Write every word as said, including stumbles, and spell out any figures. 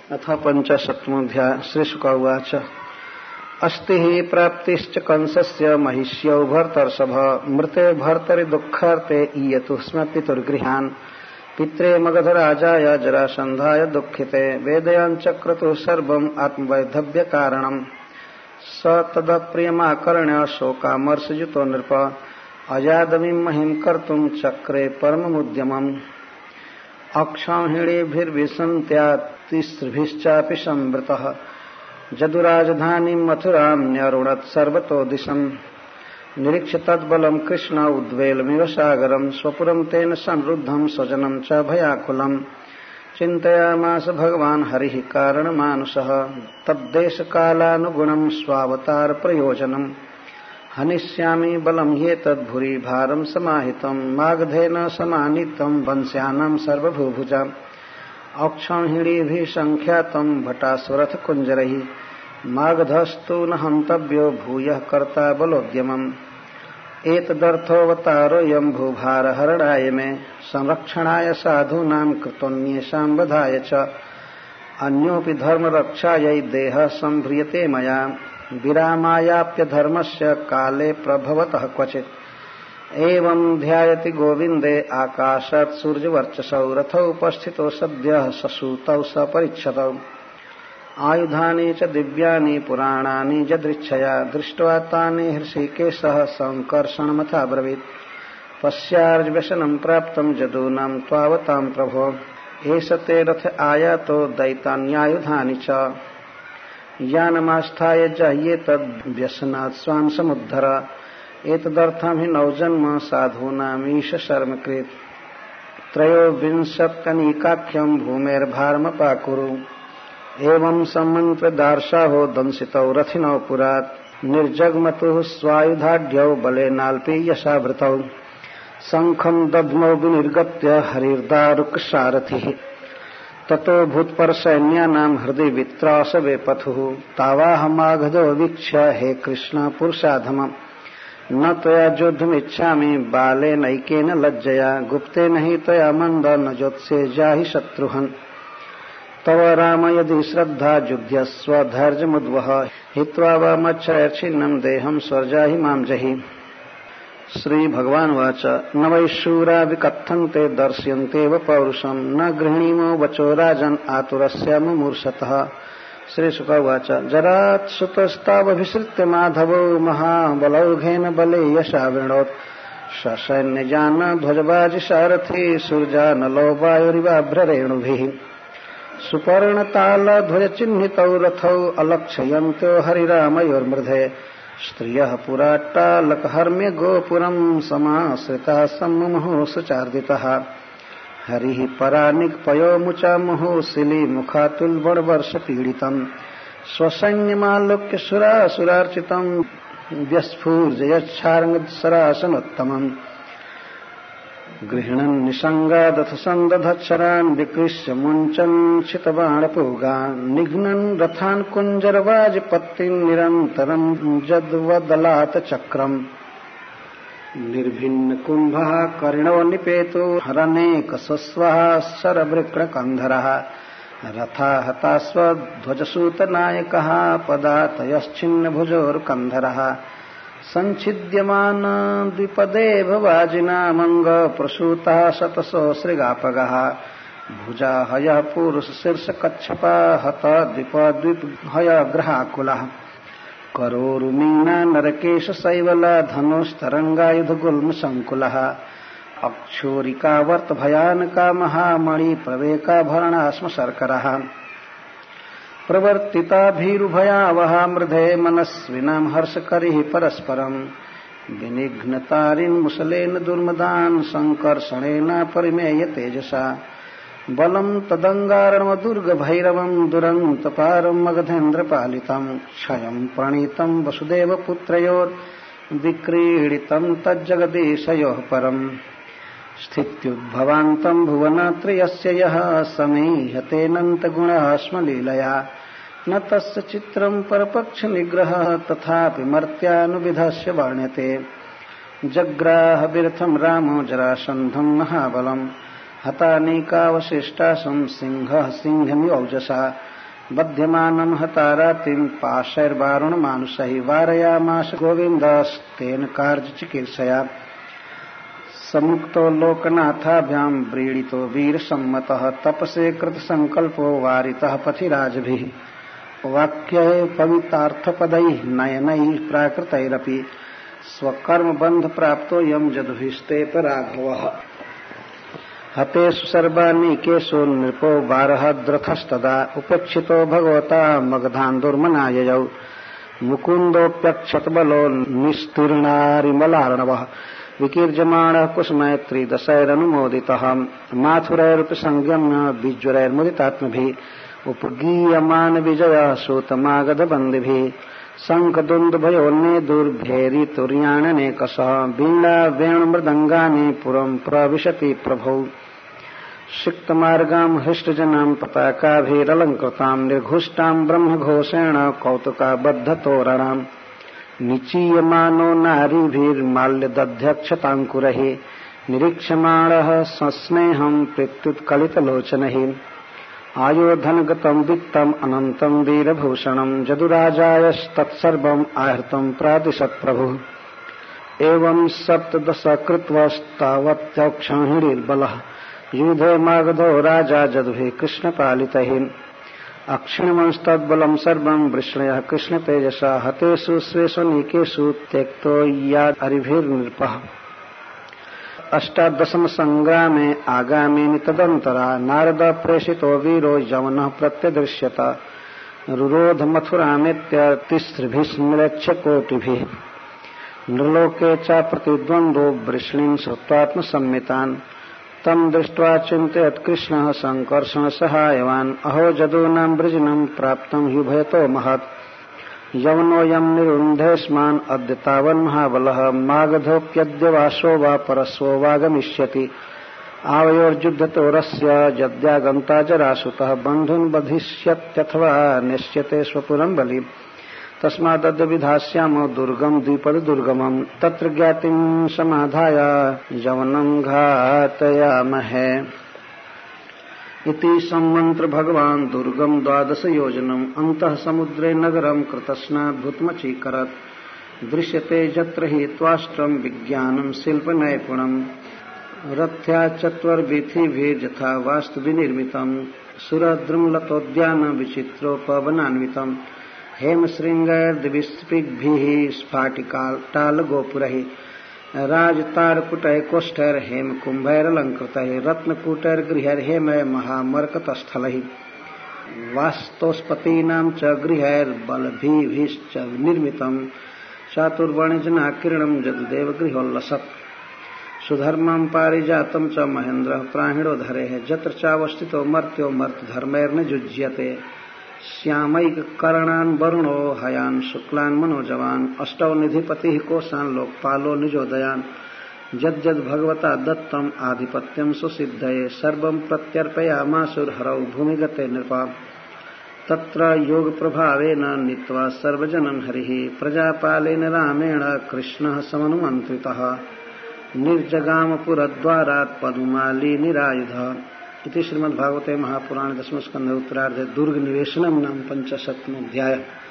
अथ पंचशतमोऽध्याय। श्रीशुक उवाच। अस्ति हि प्राप्तिश्च कंसस्य महिष्यौ भर्तर्षभ मृते भर्तरि दुःखार्ते ईयतु स्म पितुर्गृहान् पित्रे मगधराजाय जरासन्धाय दुःखिते वेदयाञ्चक्रतु सर्वम् आत्मवैधव्यकारणम् स तदप्रियमाकर्ण्य शोकामर्षयुतो नृप अजादमीं महिं कर्तुं चक्रे परममुद्यमम् अक्षौहिणीभिर्विसन्त्यातिस्त्रिभिश्चापि संवृतः जदुराजधानीं मथुरां न्यरुणत् सर्वतो दिशम् निरीक्ष्य तद्बलं कृष्ण उद्वेलमिव सागरं स्वपुरं तेन संरुद्धं स्वजनं च भयाकुलम् चिन्तयामास भगवान् हरिः कारणमानुषः तद्देशकालानुगुणं स्वावतार प्रयोजनम् हनिष्यामि बलं ह्येतद्भुरि भारं समाहितं मागधेन समानीतं वंश्यानां सर्वभूभुजाम् औक्षौहिणीभिः संख्यातं भटासुरथ कुञ्जरैः मागधस्तु न हन्तव्यो भूयः कर्ता बलोद्यमम् एतदर्थोऽवतारोऽयं भूभारहरणाय मे संरक्षणाय साधूनां कृतोऽन्येषां वधाय च अन्योऽपि धर्मरक्षायै देहः संभ्रियते मया विरामायाप्यधर्मस्य काले प्रभवतः क्वचित् एवं ध्यायति गोविन्दे आकाशात् सूर्यवर्चसौ रथौ उपस्थितो सद्यः ससूतौ सपरिच्छतौ आयुधानि च दिव्यानि पुराणानि यदृच्छया दृष्ट्वा तानि हृषीकेशः सङ्कर्षणमथाब्रवीत् पश्यार्यव्यसनं प्राप्तं जदूनां त्वावतां प्रभो एष ते रथ आयातो दैतान्यायुधानि च यानमास्थाय जह्येतद्व्यसनात् स्वां समुद्धर एतदर्थं हि नवजन्म साधूनामीश शर्मकृत् त्रयोविंशत्यनीकाख्यं भूमेर्भारमपाकुरु एवं सम्मन्त्र दार्शाहो दंसितौ रथिनौ पुरात् निर्जग्मतुः स्वायुधाढ्यौ बलेनाल्पि यशाभृतौ शङ्खं दध्मौ विनिर्गत्य हरिर्दारुकसारथिः ततो भूत्परसैन्यानां हृदि वित्रासवे पथुः तावाहमागधो वीक्ष्य हे कृष्ण पुरुषाधमम् न त्वया योद्धुमिच्छामि बालेनैकेन लज्जया गुप्तेन हि त्वया मन्द न जोत्स्ये जाहि शत्रुहन् तव राम यदि श्रद्धा जुध्यस्व धैर्यमुद्वह हित्वा वा मच्छरच्छिन्नं देहं स्वर्जाहि मां जहि। श्री भगवान् वाच न वै शूरा विकथन्ते दर्श्यन्तेव पौरुषं न गृह्णीमो वचो राजन् आतुरस्य मुमूर्षतः। श्रीशुक उवाच जरात्सुतस्तावभिसृत्य माधवो महाबलौघेन बले यशावृणोत् ससैन्यजान ध्वजबाजि सारथी सूर्जानलो वायुरिवाभ्ररेणुभिः सुपर्णतालध्वजचिह्नितौ रथौ अलक्षयन्त्यो हरिरामयोर्मृधे स्त्रियः पुराट्टालकहर्म्य गोपुरं समाश्रिताः सम्मुमुहुः सुचार्दितः हरिः परानिक्पयो मुचामुहुः शिलीमुखातुल्बणवर्षपीडितम् स्वसैन्यमालोक्य सुरासुरार्चितम् व्यस्फूर्जयच्छार्ङ्गसरासनोत्तमम् गृह्णन् निसङ्गादथ सन्दधच्छरान् विकृष्य मुञ्चन् क्षितबाणपूगान् निघ्नन् रथान् कुञ्जरवाजिपत्तिम् निरन्तरम् जद्वदलात चक्रम् निर्भिन्न कुम्भः कर्णो निपेतो हरनेकसस्वः शरवृक्णकन्धरः रथा हतास्वध्वजसूतनायकः पदातयश्छिन्नभुजोर्कन्धरः सञ्छिद्यमान द्विपदेव वाजिनामङ्गप्रसूतः शतसो सृगापगः भुजा हयः पुरुषशीर्षकच्छपा हत द्विपद्विपहयग्रहाकुलः करोरुमीना नरकेशशैवला धनुस्तरङ्गायुधगुल्मसङ्कुलः अक्षोरिकावर्तभयानका महामणिप्रवेकाभरणा स्म शर्करः प्रवर्तिताभिरुभयावहा मृधे मनस्विनां हर्षकरिः परस्परम् विनिघ्नतारिन्मुसलेन दुर्मदान् सङ्कर्षणेन परिमेय तेजसा बलं तदङ्गारणमदुर्गभैरवं दुरन्तपारं मगधेन्द्रपालितं क्षयं प्रणीतं वसुदेवपुत्रयोर्विक्रीडितं तज्जगदीशयोः परम् स्थित्युद्भवान्तं भुवनत्रयस्य यः समीहतेऽनन्तगुणः स्म लीलया न तस्य चित्रं परपक्षनिग्रहः तथापि मर्त्यानुविधस्य वर्ण्यते जग्राहविरथं रामो जरासन्धं महाबलम् हतानेकावशिष्टासं सिंहः सिंहमिवौजसा बध्यमानं हतारातिं पाशैर्वारुणमानुषैः वारयामास गोविन्दस्तेन कार्यचिकीर्षया समुक्तो लोकनाथाभ्यां व्रीडितो वीरसम्मतः तपसे कृतसङ्कल्पो वारितः पथिराजभिः वाक्यै पवितार्थपदैः नयनैः प्राकृतैरपि स्वकर्मबन्धप्राप्तोऽयं जदुभिस्ते पराघवः हतेषु सर्वानीकेषु नृपो बारहद्रथस्तदा उपेक्षितो भगवता मगधान्दुर्मनाययौ मुकुन्दोऽप्यक्षतबलो निस्तीर्णारिमलार्णवः विकीर्यमाणः कुसुमैत्री दशैरनुमोदितः माथुरैरुपसंगम्य विज्वरैर्मुदितात्मभिः उपगीयमान विजयः सूतमागधबन्दिभिः शङ्खदुन्दुभयोन्ने दुर्भेरि तुर्याणनेकशः वीणा वेणुमृदङ्गानि पुरं प्रविशति प्रभौ सिक्तमार्गां हृष्टजनां पताकाभिरलङ्कृतां निर्घुष्टां ब्रह्मघोषेण कौतुकाबद्धतोरणाम् निचीयमानो नारीभिर्माल्यदध्यक्षताङ्कुरैः निरीक्ष्यमाणः सस्नेहं प्रत्युत्कलितलोचनैः आयोधनगतं वित्तम् अनन्तं वीरभूषणं जदुराजायस्तत्सर्वम् आहृतं प्रादिशत् प्रभुः एवं सप्तदश कृत्वस्तावत्यक्षहिणीर्बलः युधे मागधो राजा जदुभिः कृष्णपालितैः अक्षिणमंस्तद्बलं सर्वं वृष्णयः कृष्णतेजसा हतेषु स्वेष्वनीकेषु त्यक्तो यादरिभिर्नृपः अष्टादशम संग्रामे आगामिनि तदन्तरा नारद प्रेषितो वीरो यवनः प्रत्यदृश्यत रुरोध मथुरामेत्य तिस्त्रिभिस्मिलक्ष्य कोटिभिः नृलोके च प्रतिद्वन्द्वो वृष्णीन् श्रुत्वात्मसम्मितान् तं दृष्ट्वा चिन्तयत् कृष्णः सङ्कर्षणसहायवान् अहो जदूनां वृजनं प्राप्तं ह्युभयतो महत् यवनोऽयं निरुन्धेस्मान् अद्य तावन्महाबलः मागधोऽप्यद्य वासो वा परस्वो वागमिष्यति आवयोर्युद्धतोरस्य यद्यागन्ता जरासुतः बन्धून् बधिष्यत्यथवा नेष्यते स्वपुरं बलि तस्मादद्य विधास्यामो दुर्गम द्विपददुर्गमम् तत्र ज्ञातिं समाधाय यवनं घातयामहे इति संमन्त्र भगवान् दुर्गम द्वादश योजनम् अन्तः समुद्रे नगरं कृतस्नाद्भुतमचीकरत् दृश्यते यत्र हि त्वाष्ट्रं विज्ञानं शिल्पनैपुणम् रथ्या चत्वर्वीथिभिर्यथा वास्तुविनिर्मितम् सुरद्रुमलतोद्यान विचित्रोपवनान्वितम् हेमशृङ्गैर्दिविस्फटिकभिः स्फाटिकाटालगोपुरैः राजतारकुटैकोष्ठैर्हेमकुम्भैरलङ्कृतैः रत्नकूटैर्गृहैर्हेमैः महामरकतस्थलैः वास्तोस्पतीनां च गृहैर्बलभिभिश्च निर्मितम् चातुर्वर्णजनाकीर्णं जदुदेवगृहोल्लसत् सुधर्मं पारिजातं च महेन्द्रः प्राहिणो धरेः जत्र चावस्थितो मर्त्यो मर्त्यधर्मैर्न युज्यते श्यामैककर्णान् वरुणो हयान् शुक्लान् मनोजवान् अष्टौ निधिपतिः कोशान् लोकपालो निजोदयान् यद्यद् भगवता दत्तम् आधिपत्यं सुसिद्धये सर्वं प्रत्यर्पयामासुर्हरौ भूमिगते नृपा तत्र योगप्रभावेन नीत्वा सर्वजनं हरिः प्रजापालेन रामेण कृष्णः समनुमन्त्रितः निर्जगामपुरद्वारात् पदुमाली निरायुधः इति श्रीमद्भागवते महापुराणे दशमस्कन्धे उत्तरार्धे दुर्ग निवेशनम नाम पंचशतमोऽध्यायः।